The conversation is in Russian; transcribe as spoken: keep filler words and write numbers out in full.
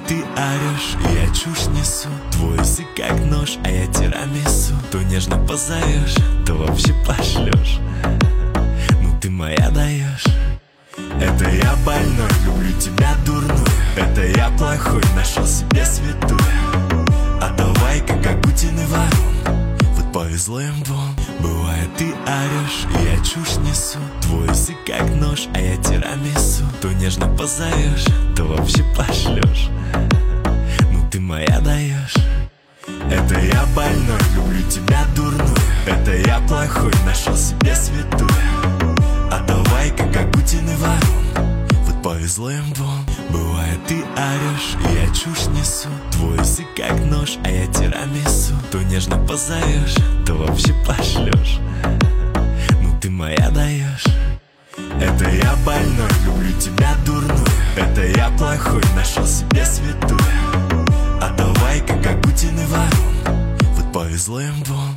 ты орешь, и я чушь несу. Твой язык как нож, а я тирамису. То нежно позовешь, то вообще пошлешь. Ну ты моя даешь. Это я больной, люблю тебя дурную. Это я плохой, нашел себе святую. А давай-ка как Путин и Варун. Вот повезло им двум. Бывает ты орешь, и я чушь несу. Твой язык как нож, а я тирамису. То нежно позовешь, то вообще пошлешь. Ну ты моя даешь. Это я больной, люблю тебя дурную. Это я плохой, нашел себе святую. А давай-ка как Путин и Варун. Вот повезло им двум. Бывает ты орешь, и я чушь несу. Твой язык как нож, а я тирамису. То нежно позовешь, то вообще пошлешь. Ну ты моя даешь. Это я больной, люблю тебя дурную. Это я плохой, нашел себе святую. А давай-ка как Путин и Варун. Вот повезло им двум.